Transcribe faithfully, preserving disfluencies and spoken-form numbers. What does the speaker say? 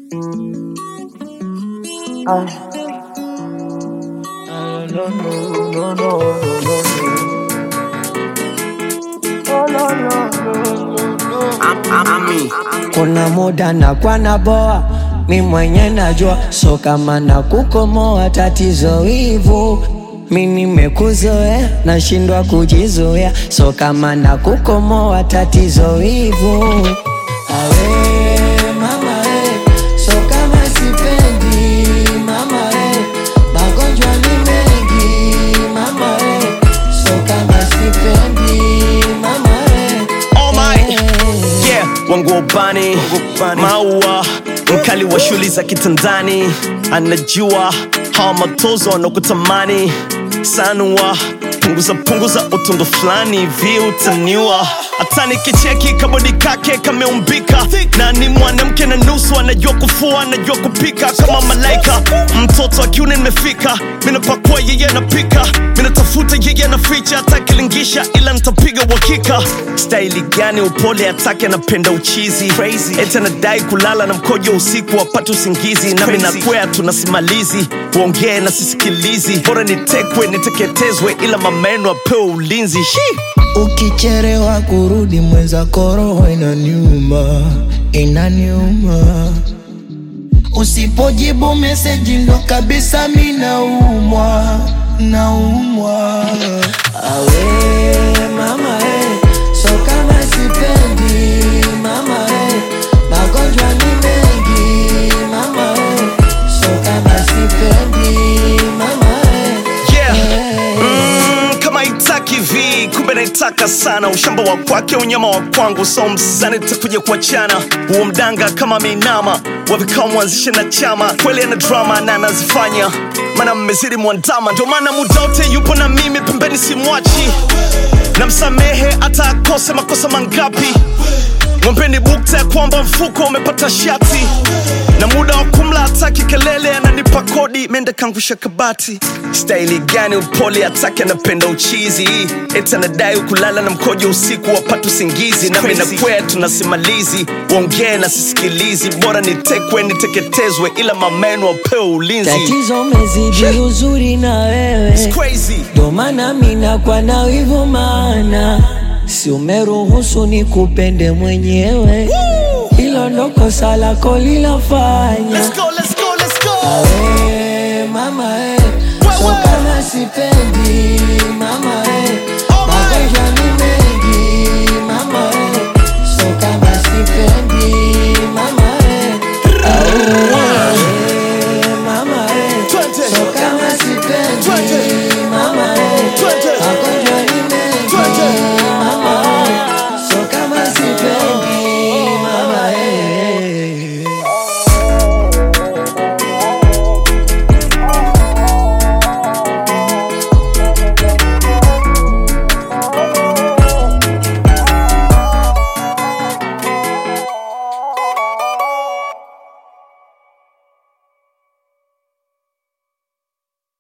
Ah. No, no, no, no, no, no, no. Oh, no, no, no, no, no. Ami. Kuna muda na kwa naboa, mi mwenye najua, so kama na kukomoa tatizo hivu. Mi nimekuzoea, nashindwa kujizoea, so kama na kukomoa tatizo hivu. Awe mama eh, so kama sipendi mama eh, magonjwa ni mengi mama eh, so kama sipendi mama eh. Oh my, yeah, wangu ubani, maua, mkali wa shuli za kitandani. Anajua, hawa matozo wanakutamani. Sanua, punguza punguza utundu flani hivi utaniwa. Hata nikicheki kabodi kake kameumbika, na ni mwanamke na nusu, anajua kufua, anajua kupika kama malaika. Mtoto akiune nimefika, mina pakua yeye anapika, mina tafuta yeye anaficha, hata kilingisha ila nitapiga uhakika. Staili gani upole atake anapenda uchizi, eti anadai kulala na mkojo usiku wapata usingizi. Na mina kwea tunasimalizi, uongee na sisikilizi, bora nitekwe niteketezwe ila mameno apewe ulinzi. Shi Ukicherewa kurudi mweza koroho inaniuma, inaniuma. Usipojibu message ndo kabisa mi naumwa, naumwa. Awe mama eh, so kama sipendi mama eh, magonjwa ni mengi mama eh, so kama sipendi mama eh. yeah. mm, Kama itaki vi, kumbe naitaka sana. Ushamba wa kwake unyama wa kwangu, so msane takuja kuachana. Uo mdanga kama minama, wavikao mwanzishe na chama. Kweli ana drama na anazifanya, mana mmezidi mwandama. Ndo mana muda wote yupo na mimi pembeni simwachi, na msamehe ata akose makosa mangapi. Mwampeni bukta ya kwamba mfuko umepata shati, na muda wa kumla ataki kelele, ananipa kodi mende kangusha kabati. Staili gani upole atake anapenda uchizi, eti anadai kulala na mkojo usiku wapata usingizi. Na mina kwea tunasimalizi, uongee na sisikilizi, bora nitekwe niteketezwe ila mameno wapewe ulinzi. Tatizo mezidi uzuri na wewe, It's crazy. ndo maana mina kwa na wivu, maana si umeruhusu nikupende mwenyewe. Hilo ndo kosa lako lilafanya. Let's go, let's go, let's go. Awe mama eh, so kama sipendi mama eh,